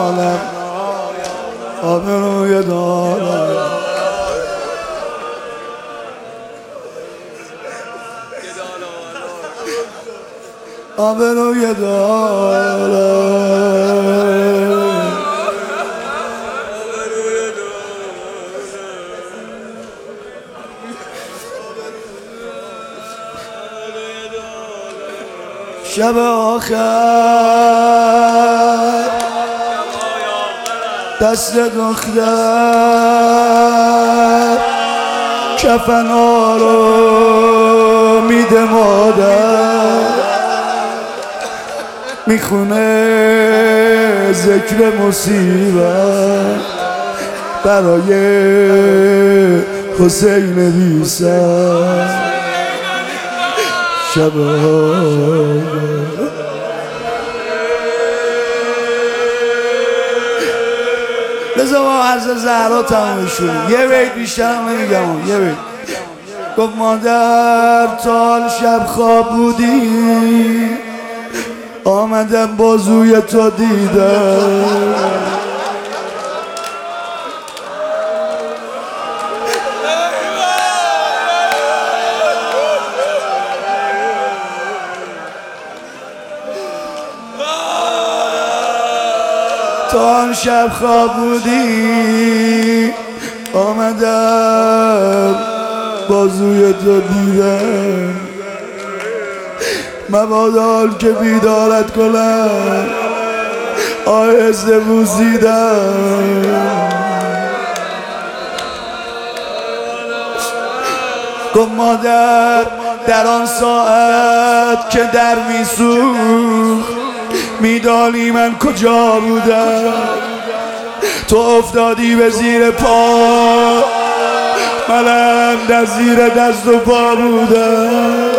عالم آبروی دارم آبروی دارم شب آخر دست دختر کفنا رو میده مادر میخونه ذکر مصیبت برای حسین بی‌سر شب لذا با عرض زهرا تمام شد. یه بیت بیشتر نمیگم. یه بیت گفت مادر تا شب خواب بودی آمدم بازوی تو دیدم تا آن شب خواب بودی آمدم بازوی تو دیدم مبادا که بیدارت کنم آهسته بوسیدم گفت مادر در آن ساعت که در میسوخت میدانی من کجا بودم تو افتادی به زیر پا منم در زیر دست و پا بودم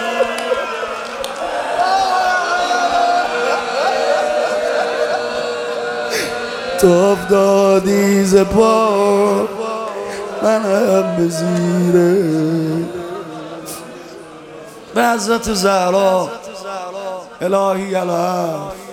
تو افتادی ز پا منم به زیر به حضرت زهرا الهی الهی